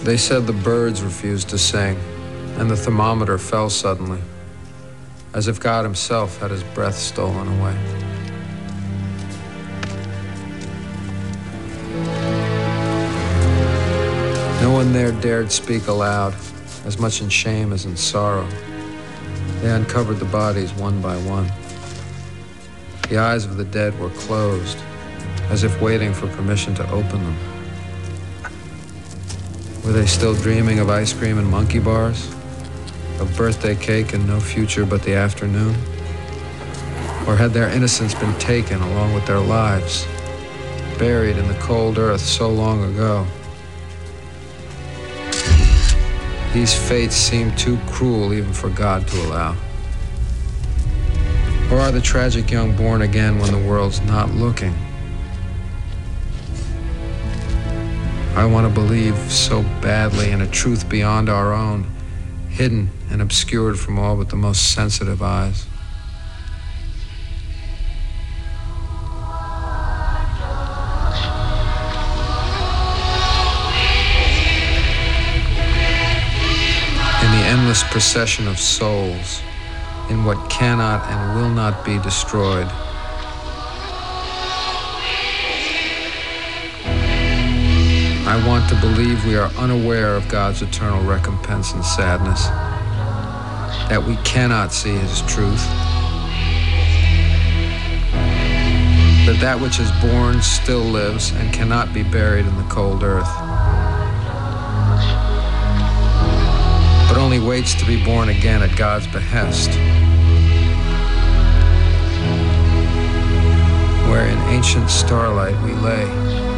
They said the birds refused to sing, and the thermometer fell suddenly, as if God himself had his breath stolen away. No one there dared speak aloud, as much in shame as in sorrow. They uncovered the bodies one by one. The eyes of the dead were closed, as if waiting for permission to open them. Were they still dreaming of ice cream and monkey bars? Of birthday cake and no future but the afternoon? Or had their innocence been taken along with their lives, buried in the cold earth so long ago? These fates seem too cruel even for God to allow. Or are the tragic young born again when the world's not looking? I want to believe so badly in a truth beyond our own, hidden and obscured from all but the most sensitive eyes. In the endless procession of souls, in what cannot and will not be destroyed, I want to believe we are unaware of God's eternal recompense and sadness, that we cannot see his truth, that that which is born still lives and cannot be buried in the cold earth, but only waits to be born again at God's behest, where in ancient starlight we lay,